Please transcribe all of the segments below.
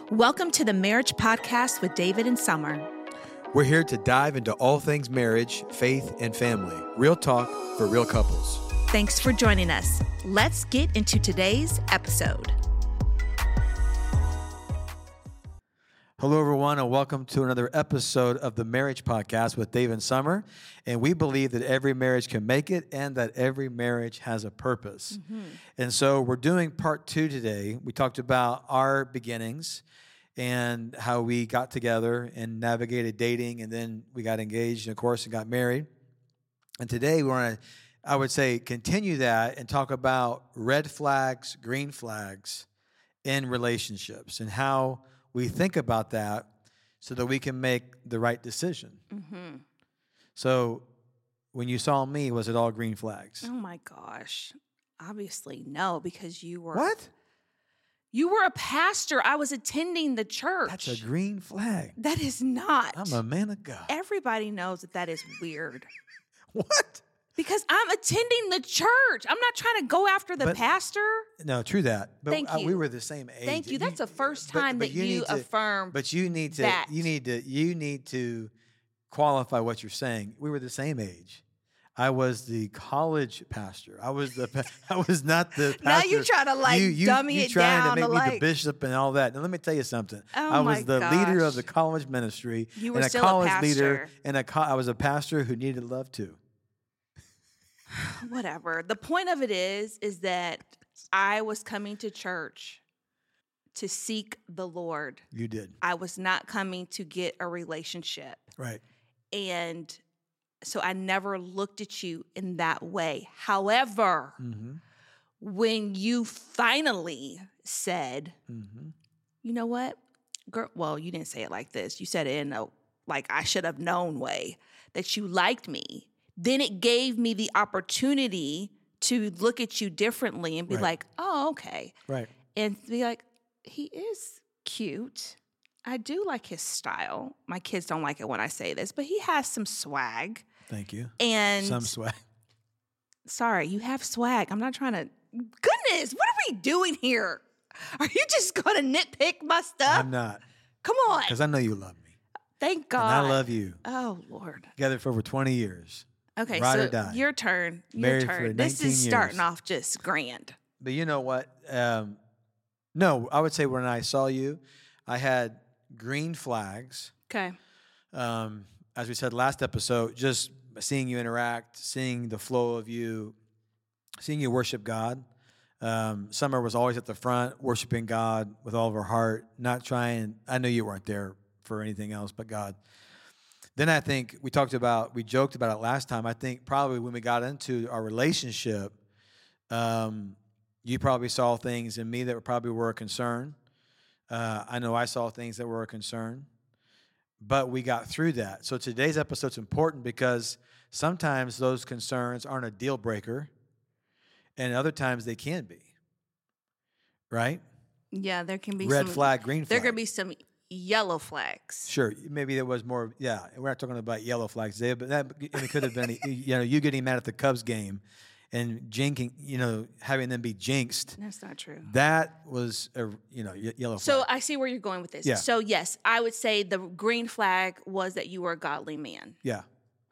Welcome to the Marriage Podcast with David and Summer. We're here to dive into all things marriage, faith, and family. Real talk for real couples. Thanks for joining us. Let's get into today's episode. Hello, everyone, and welcome to another episode of the Marriage Podcast with David and Summer. And we believe that every marriage can make it and that every marriage has a purpose. And so we're doing part 2 today. We talked about our beginnings and how we got together and navigated dating, and then we got engaged, and of course, and got married. And today we want to, I would say, continue that and talk about red flags, green flags in relationships and how we think about that so that we can make the right decision. So when you saw me, was it all green flags? Oh my gosh. Obviously no, because you were... What? You were a pastor. I was attending the church. That's a green flag. That is not. I'm a man of God. Everybody knows that is weird. What? Because I'm attending the church. I'm not trying to go after the pastor. No, true that. But Thank you. We were the same age. Thank you. That's the first time but that you affirmed. But you need to. that. You need to qualify what you're saying. We were the same age. I was the college pastor. I was not the pastor. Now you try to dummy it down. You trying to make me the bishop and all that. Now let me tell you something. I was the leader of the college ministry. You were and still a college a pastor. leader, and I was a pastor who needed love too. Whatever. The point of it is that I was coming to church to seek the Lord. You did. I was not coming to get a relationship. Right. And so I never looked at you in that way. However, when you finally said, you know what, girl, well, you didn't say it like this. You said it in a, like, I should have known way that you liked me. Then it gave me the opportunity to look at you differently and be like, oh, okay. Right. And be like, he is cute. I do like his style. My kids don't like it when I say this, but he has some swag. Thank you. And some swag. Sorry, you have swag. I'm not trying to. Goodness, what are we doing here? Are you just going to nitpick my stuff? I'm not. Come on. Because I know you love me. Thank God. And I love you. Oh, Lord. Together for over 20 years. Okay, Ride so or die. your turn. Married for 19 This is starting years. off just grand. But you know what? No, I would say when I saw you, I had green flags. Okay. As we said last episode, just seeing you interact, seeing the flow of you, seeing you worship God. Summer was always at the front, worshiping God with all of her heart, not trying. I know you weren't there for anything else but God. Then I think we joked about it last time. I think probably when we got into our relationship, you probably saw things in me that probably were a concern. I know I saw things that were a concern, but we got through that. So today's episode's important because sometimes those concerns aren't a deal breaker, and other times they can be, right? Yeah, there can be red flag, green flag. There could be some yellow flags. Sure, maybe there was more. Yeah, we're not talking about yellow flags today, but it could have been, you getting mad at the Cubs game and jinxing, having them be jinxed. That's not true. That was a yellow flag. So I see where you're going with this. Yeah. So yes, I would say the green flag was that you were a godly man. Yeah.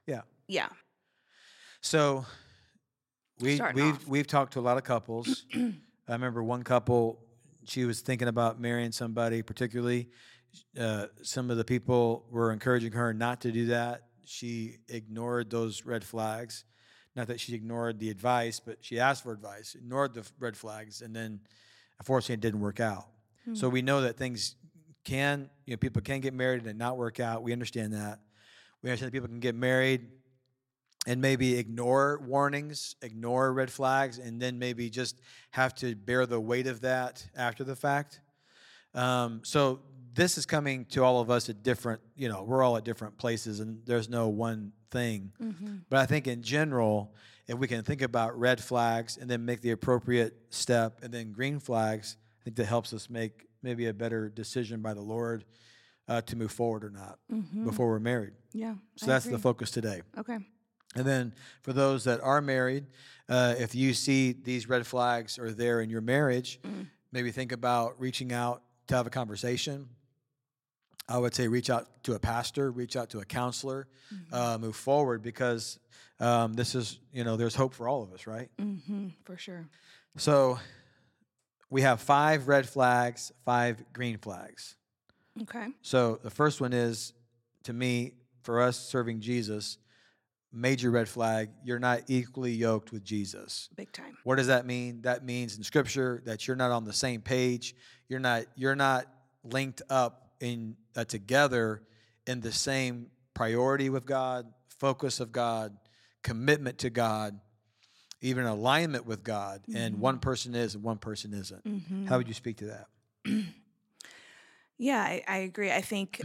Starting So off. we've talked to a lot of couples. I remember one couple, she was thinking about marrying somebody, particularly. Some of the people were encouraging her not to do that. She ignored those red flags. Not that she ignored the advice, but she asked for advice, ignored the red flags, and then, unfortunately, it didn't work out. So we know that things people can get married and not work out. We understand that. We understand that people can get married and maybe ignore warnings, ignore red flags, and then maybe just have to bear the weight of that after the fact. So this is coming to all of us at different, we're all at different places, and there's no one thing. But I think in general, if we can think about red flags and then make the appropriate step, and then green flags, I think that helps us make maybe a better decision by the Lord to move forward or not before we're married. Yeah. So that's the focus today. Okay. And then for those that are married, if you see these red flags are there in your marriage, maybe think about reaching out to have a conversation, I would say reach out to a pastor, reach out to a counselor, move forward, because this is, there's hope for all of us, right? For sure. So we have 5 red flags, 5 green flags. Okay. So the first one is, to me, for us serving Jesus, major red flag, you're not equally yoked with Jesus. Big time. What does that mean? That means in Scripture that you're not on the same page. You're not linked up in together in the same priority with God, focus of God, commitment to God, even alignment with God. And one person is and one person isn't. How would you speak to that? Yeah, I agree. I think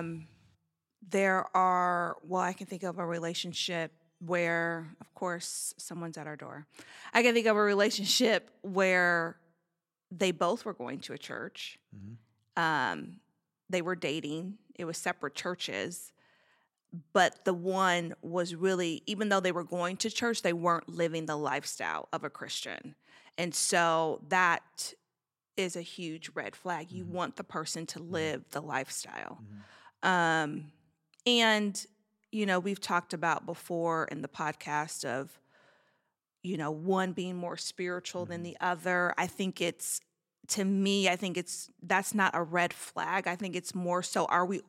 I can think of a relationship where, of course, someone's at our door. I can think of a relationship where they both were going to a church. They were dating. It was separate churches. But the one was really, even though they were going to church, they weren't living the lifestyle of a Christian. And so that is a huge red flag. You want the person to live the lifestyle. And, we've talked about before in the podcast of, one being more spiritual than the other. That's not a red flag. I think it's more so, are we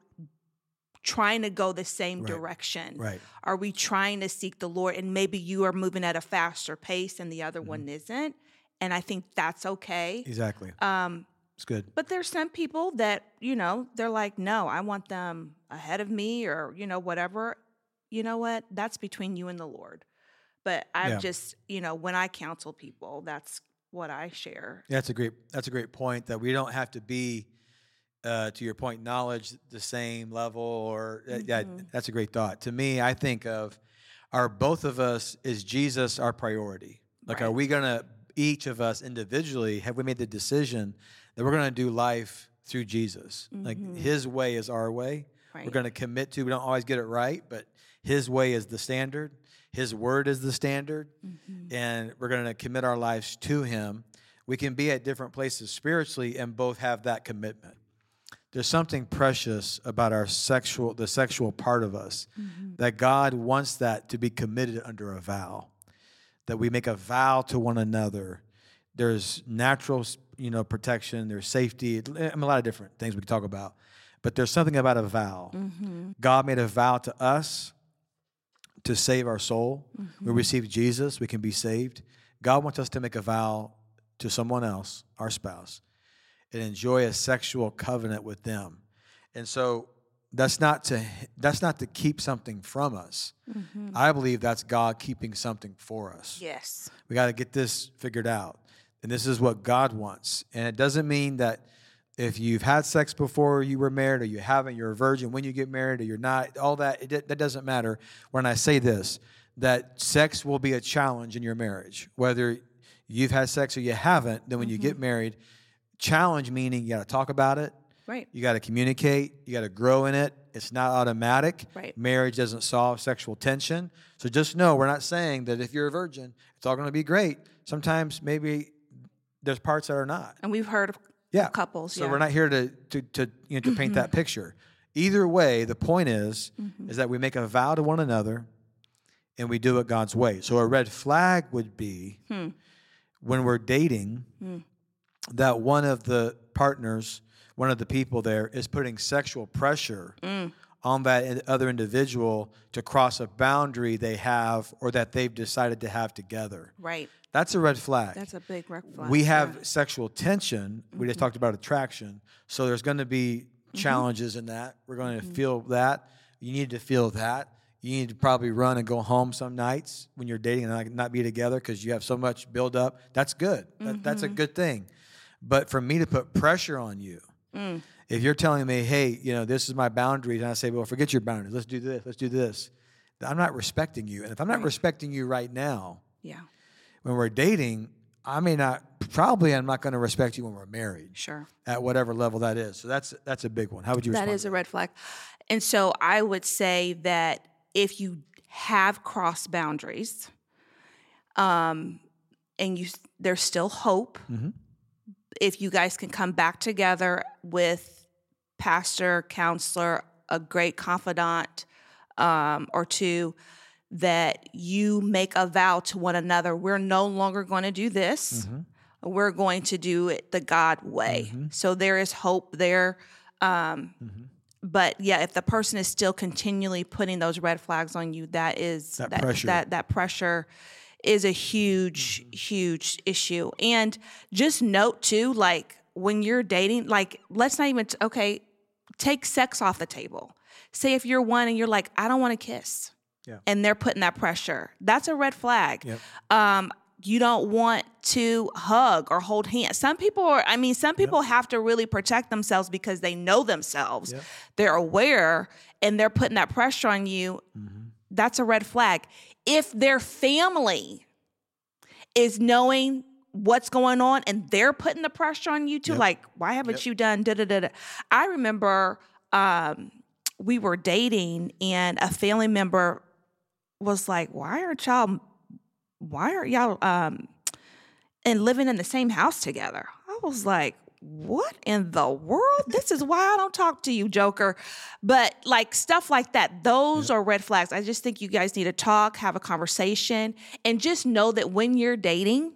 trying to go the same direction? Right. Are we trying to seek the Lord? And maybe you are moving at a faster pace and the other one isn't. And I think that's okay. Exactly. It's good. But there's some people that, they're like, no, I want them ahead of me or, whatever. You know what? That's between you and the Lord. But I've just, when I counsel people, that's what I share. Yeah, that's a great point, that we don't have to be, to your point, knowledge the same level, or that's a great thought. To me, I think of, both of us, is Jesus our priority? Like, are we going to, each of us individually, have we made the decision that we're going to do life through Jesus? Like, his way is our way. Right. We're going to commit to, we don't always get it right, but his way is the standard. His word is the standard. And we're going to commit our lives to him. We can be at different places spiritually and both have that commitment. There's something precious about the sexual part of us, that God wants that to be committed under a vow, that we make a vow to one another. There's natural, protection, there's safety, a lot of different things we can talk about, but there's something about a vow. God made a vow to us to save our soul. We receive Jesus, we can be saved. God wants us to make a vow to someone else, our spouse, and enjoy a sexual covenant with them. And so that's not to keep something from us. I believe that's God keeping something for us. Yes. We got to get this figured out. And this is what God wants. And it doesn't mean that if you've had sex before you were married, or you haven't, you're a virgin when you get married, or you're not, all that, that doesn't matter. When I say this, that sex will be a challenge in your marriage. Whether you've had sex or you haven't, then when you get married, challenge meaning you got to talk about it. Right. You got to communicate. You got to grow in it. It's not automatic. Right. Marriage doesn't solve sexual tension. So just know, we're not saying that if you're a virgin, it's all going to be great. Sometimes maybe there's parts that are not. And we've heard of couples. So we're not here to paint that picture. Either way, the point is that we make a vow to one another and we do it God's way. So a red flag would be when we're dating, that one of the partners, one of the people there, is putting sexual pressure on that other individual to cross a boundary they have or that they've decided to have together. Right. That's a red flag. That's a big red flag. We have sexual tension. We just talked about attraction. So there's going to be challenges in that. We're going to feel that. You need to feel that. You need to probably run and go home some nights when you're dating and not be together because you have so much build up. That's good. That's a good thing. But for me to put pressure on you, if you're telling me, hey, this is my boundaries, and I say, well, forget your boundaries. Let's do this. I'm not respecting you. And if I'm not respecting you right now, when we're dating, I'm not going to respect you when we're married. Sure. At whatever level that is. So that's a big one. How would you respond? That is a red flag. And so I would say that if you have crossed boundaries, and there's still hope, if you guys can come back together with pastor, counselor, a great confidant, or two, that you make a vow to one another. We're no longer going to do this. We're going to do it the God way. So there is hope there. But yeah, if the person is still continually putting those red flags on you, that pressure. That pressure is a huge, huge issue. And just note too, like when you're dating, like let's not even, take sex off the table. Say if you're one and you're like, I don't want to kiss. Yeah. And they're putting that pressure. That's a red flag. Yep. You don't want to hug or hold hands. Some people have to really protect themselves because they know themselves. Yep. They're aware and they're putting that pressure on you. That's a red flag. If their family is knowing what's going on and they're putting the pressure on you too, like, why haven't you done da-da-da-da? I remember we were dating and a family member was like, why are y'all and living in the same house together? I was like, what in the world? This is why I don't talk to you, Joker. But like stuff like that, those are red flags. I just think you guys need to talk, have a conversation, and just know that when you're dating,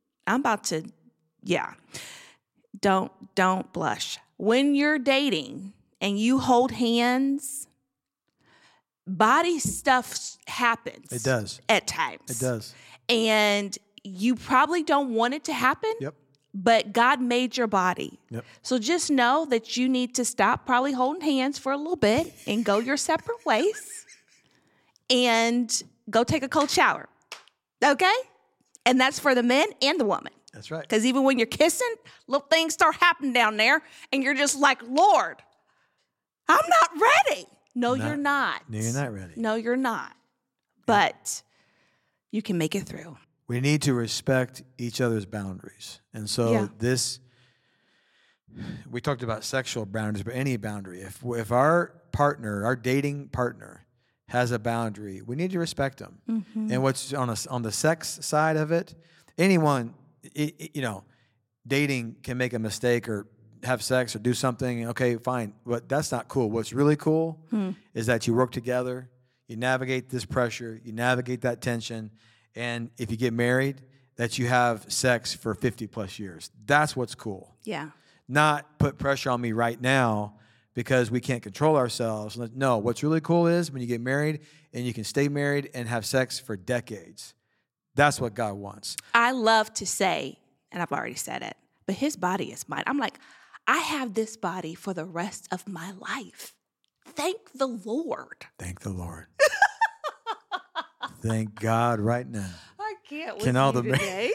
don't blush. When you're dating and you hold hands, body stuff happens. It does. At times. It does. And you probably don't want it to happen. Yep. But God made your body. Yep. So just know that you need to stop probably holding hands for a little bit and go your separate ways and go take a cold shower. Okay? And that's for the men and the woman. That's right. Because even when you're kissing, little things start happening down there and you're just like, Lord, I'm not ready. No, you're not. No, you're not ready. No, you're not. But you can make it through. We need to respect each other's boundaries. And so we talked about sexual boundaries, but any boundary. If our partner, our dating partner, has a boundary, we need to respect them. And what's on the sex side of it, anyone, dating can make a mistake or have sex or do something, okay, fine. But that's not cool. What's really cool is that you work together, you navigate this pressure, you navigate that tension, and if you get married, that you have sex for 50 plus years. That's what's cool. Yeah. Not put pressure on me right now because we can't control ourselves. No, what's really cool is when you get married and you can stay married and have sex for decades. That's what God wants. I love to say, and I've already said it, but his body is mine. I'm like, I have this body for the rest of my life. Thank the Lord. Thank the Lord. Thank God right now. I can't with you today.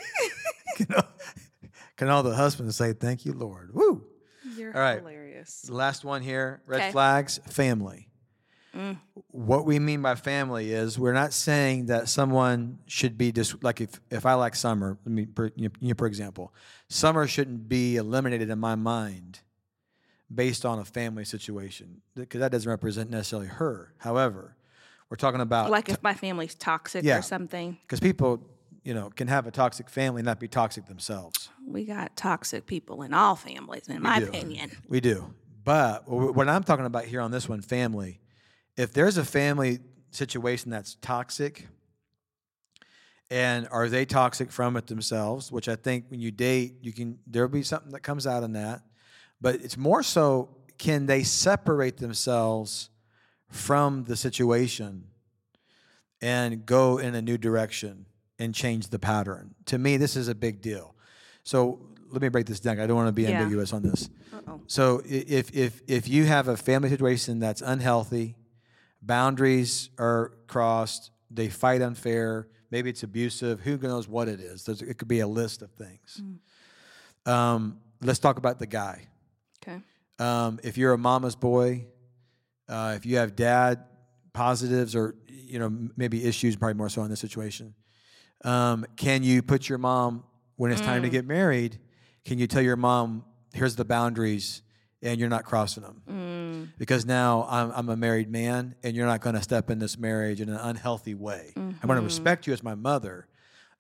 Can all the husbands say, thank you, Lord? Woo. You're all right. Hilarious. The last one here, red flags, family. What we mean by family is we're not saying that someone should be like if I like Summer, for example, Summer shouldn't be eliminated in my mind based on a family situation because that doesn't represent necessarily her. However, we're talking about like if my family's toxic or something. Because people, can have a toxic family and not be toxic themselves. We got toxic people in all families, in my opinion. We do. But what I'm talking about here on this one, family, if there's a family situation that's toxic, and are they toxic from it themselves, which I think when you date, there'll be something that comes out in that. But it's more so, can they separate themselves from the situation and go in a new direction and change the pattern? To me, this is a big deal. So let me break this down. I don't want to be ambiguous on this. So if you have a family situation that's unhealthy, boundaries are crossed, they fight unfair, maybe it's abusive, who knows what it is. It could be a list of things. Let's talk about the guy. Okay. If you're a mama's boy, if you have dad positives or, maybe issues, probably more so in this situation, can you put your mom, when it's time to get married, can you tell your mom, here's the boundaries, and you're not crossing them? Because now I'm a married man, and you're not going to step in this marriage in an unhealthy way. I'm going to respect you as my mother,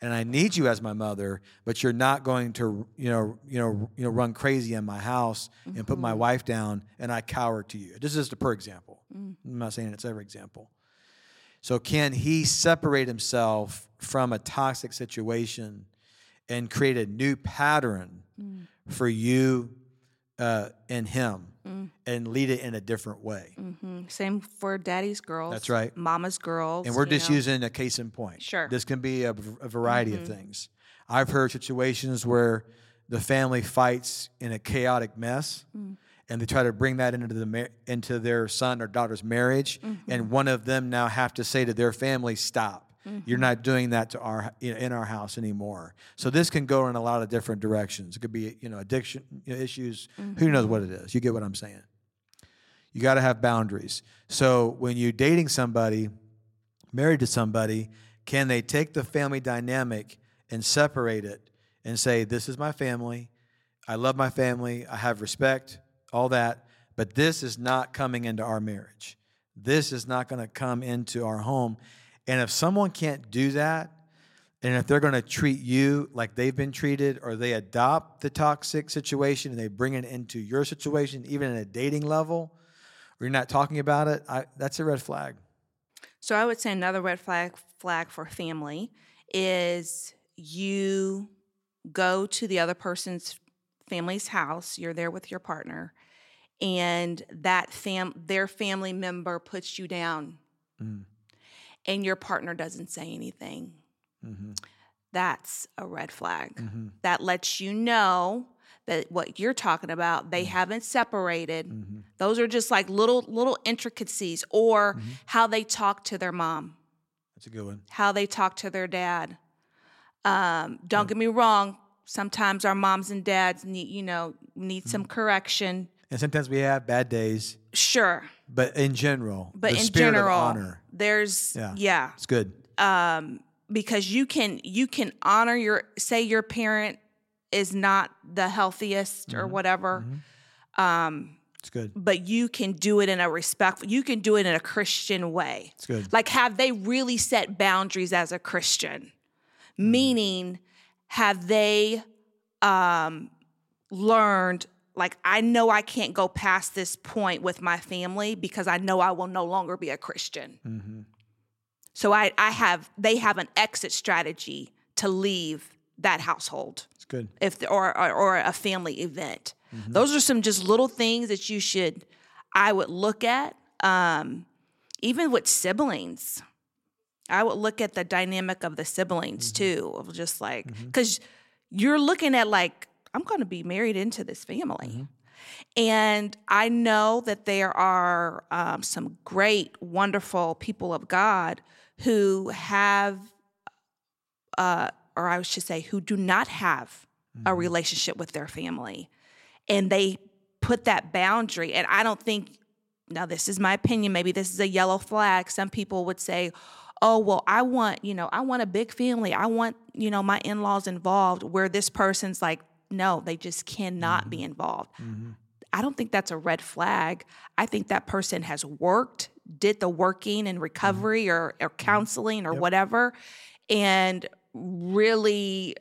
and I need you as my mother, but you're not going to, run crazy in my house and put my wife down, and I cower to you. This is just a per example. I'm not saying it's every example. So can he separate himself from a toxic situation and create a new pattern for you and him and lead it in a different way? Same for daddy's girls. That's right. Mama's girls. And we're just using a case in point. Sure. This can be a variety of things. I've heard situations where the family fights in a chaotic mess, and they try to bring that into their son or daughter's marriage, and one of them now have to say to their family, "Stop! You're not doing that to in our house anymore." So this can go in a lot of different directions. It could be addiction issues. Who knows what it is? You get what I'm saying? You got to have boundaries. So when you're dating somebody, married to somebody, can they take the family dynamic and separate it and say, "This is my family. I love my family. I have respect." All that, but this is not coming into our marriage. This is not going to come into our home. And if someone can't do that, and if they're going to treat you like they've been treated, or they adopt the toxic situation and they bring it into your situation, even at a dating level, or you're not talking about it, that's a red flag. So I would say another red flag for family is you go to the other person's family's house, you're there with your partner, and their family member puts you down, and your partner doesn't say anything. That's a red flag. That lets you know that what you're talking about, they haven't separated. Those are just like little intricacies, or how they talk to their mom. That's a good one. How they talk to their dad. Don't get me wrong. Sometimes our moms and dads need some correction. And sometimes we have bad days. Sure. But in general, the spirit general, of honor. There's it's good. Because you can honor your parent is not the healthiest or whatever. It's good. But you can do it in a respectful, you can do it in a Christian way. It's good. Like, have they really set boundaries as a Christian? Meaning, have they learned, like, I know I can't go past this point with my family because I know I will no longer be a Christian. So they have an exit strategy to leave that household. It's good. Or a family event. Those are some just little things that I would look at. Even with siblings, I would look at the dynamic of the siblings too, of just like, because you're looking at like, I'm going to be married into this family. And I know that there are some great, wonderful people of God who have, or I should say, who do not have a relationship with their family. And they put that boundary. And I don't think, now this is my opinion, maybe this is a yellow flag. Some people would say, oh, well, I want a big family. I want, my in-laws involved, where this person's like, no, they just cannot be involved. I don't think that's a red flag. I think that person has did the working and recovery or counseling or whatever, and really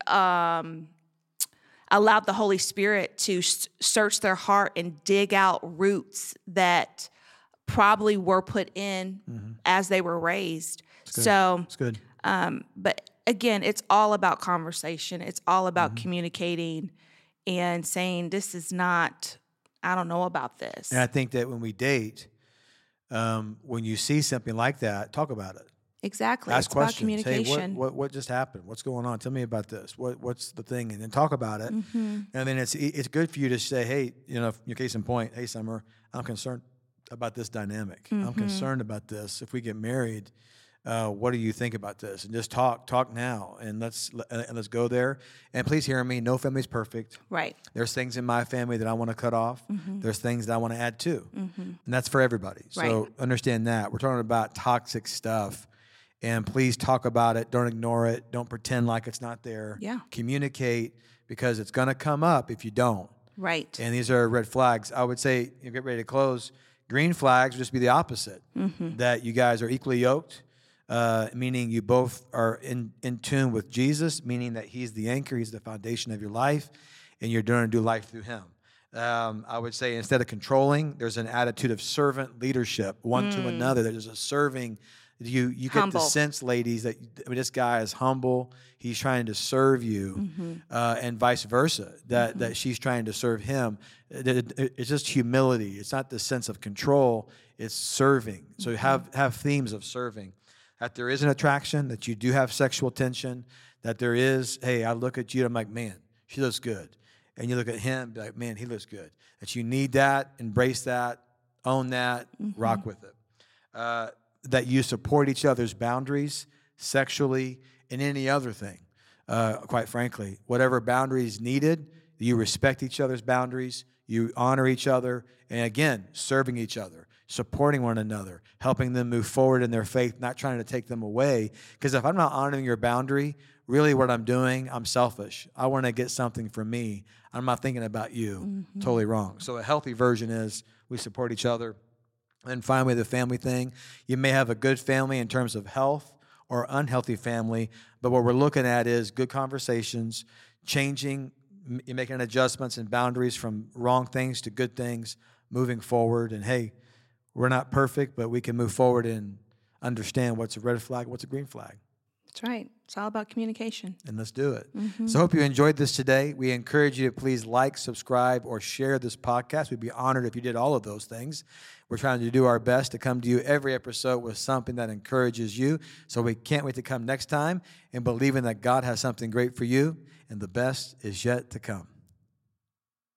allowed the Holy Spirit to search their heart and dig out roots that probably were put in as they were raised. So it's good. But again, it's all about conversation. It's all about communicating and saying, this is not, I don't know about this. And I think that when we date, when you see something like that, talk about it. Exactly. Ask it's questions. about communication. Hey, what just happened? What's going on? Tell me about this. What's the thing? And then talk about it. And then it's good for you to say, hey, your case in point, hey, Summer, I'm concerned about this dynamic. I'm concerned about this. If we get married, what do you think about this? And just talk now, and let's go there. And please hear me. No family's perfect. Right. There's things in my family that I want to cut off. There's things that I want to add to, and that's for everybody. So understand that we're talking about toxic stuff, and please talk about it. Don't ignore it. Don't pretend like it's not there. Yeah. Communicate, because it's going to come up if you don't. Right. And these are red flags. I would say, get ready to close. Green flags would just be the opposite. That you guys are equally yoked. meaning you both are in tune with Jesus, meaning that he's the anchor, he's the foundation of your life, and you're going to do life through him. I would say instead of controlling, there's an attitude of servant leadership, one to another. There's a serving. You get the sense, ladies, that this guy is humble. He's trying to serve you, and vice versa, that she's trying to serve him. It's just humility. It's not the sense of control. It's serving. So have themes of serving. That there is an attraction, that you do have sexual tension, that there is, hey, I look at you, I'm like, man, she looks good. And you look at him, be like, man, he looks good. That you need that, embrace that, own that, rock with it. That you support each other's boundaries sexually and any other thing, quite frankly. Whatever boundaries needed, you respect each other's boundaries, you honor each other, and again, serving each other, supporting one another, helping them move forward in their faith, not trying to take them away. Because if I'm not honoring your boundary, really what I'm doing, I'm selfish. I want to get something from me. I'm not thinking about you. Totally wrong. So a healthy version is we support each other. And finally, the family thing. You may have a good family in terms of health or unhealthy family, but what we're looking at is good conversations, changing, making adjustments and boundaries from wrong things to good things, moving forward. And hey, we're not perfect, but we can move forward and understand what's a red flag, what's a green flag. That's right. It's all about communication. And let's do it. So I hope you enjoyed this today. We encourage you to please like, subscribe, or share this podcast. We'd be honored if you did all of those things. We're trying to do our best to come to you every episode with something that encourages you. So we can't wait to come next time and believing that God has something great for you, and the best is yet to come.